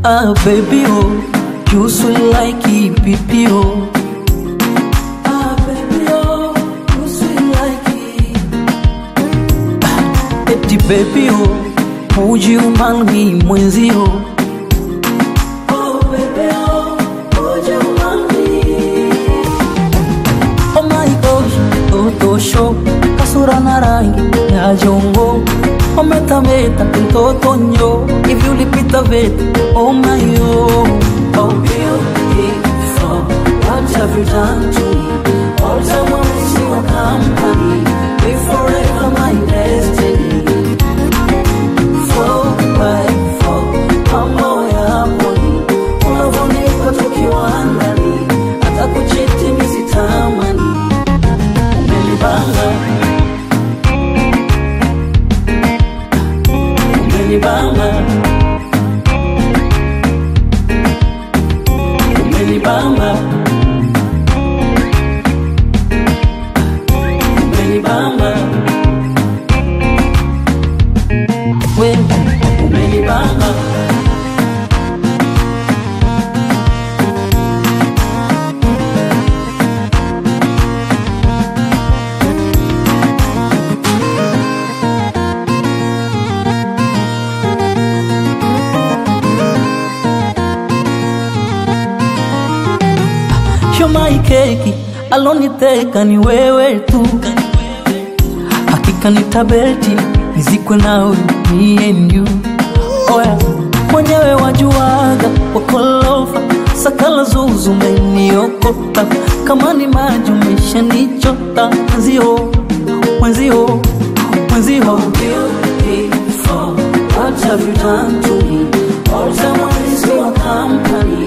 Ah baby oh, you sweet like EPPO. Ah baby oh, you sweet like Eti baby oh, would you marry me mwenzio? Oh baby oh, would you marry me? Oh my gosh, toto show, kasura na rangi ya jongo. Oh meta mtoto nyo, if you lipita veta, oh my oh. Oh beautiful, what have you done to me? All time I miss your company, be forever my destiny. 4x4, mambo ya poni, unavonipa tukiwa ndani, hata kuchiti misitamani. Umenibanga, umenibanga, umenibanga, umenibanga, we umenibanga. You're my cake, aloniteka ni wewe tu. Hakika nitabeti, nizikwe nawe, me and you. Oh yeah, mwenyewe wajuaga, wakolofa, sakala zuzu umeniokota. Kama ni maji umeshanichota, mwenzio, mwenzio, mwenzio. Oh beautiful, what have you done to me? All time I miss your company.